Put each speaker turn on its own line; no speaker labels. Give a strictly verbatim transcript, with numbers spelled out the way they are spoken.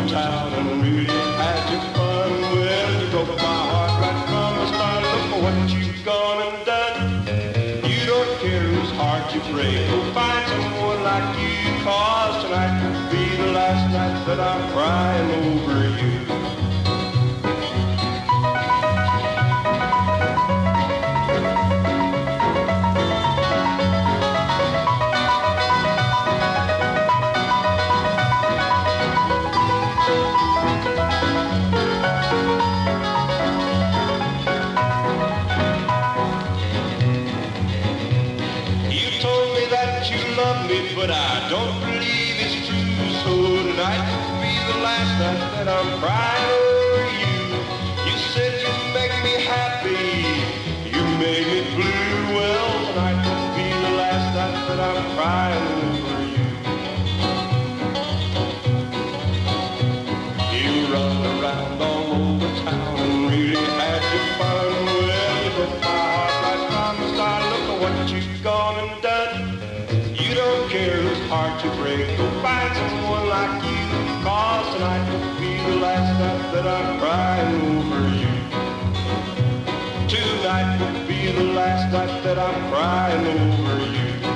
over town and really had your fun. Well, you broke my heart right from the start. Look for what you've gone and done. You don't care whose heart you break. Go find someone like you, cause tonight will be the last night that I'm crying over you. But I don't believe it's true. So tonight will be the last night that I'm crying over you. You said you'd make me happy, you made me blue. Well, tonight will be the last night that I'm crying over you. You run around all over town and really had your fun. Well, you broke my heart right from the start. Look at what you've gone and done. You don't care whose heart you break. Go find someone like you, cause tonight will be the last night that I'm crying over you. Tonight will be the last night that I'm crying over you.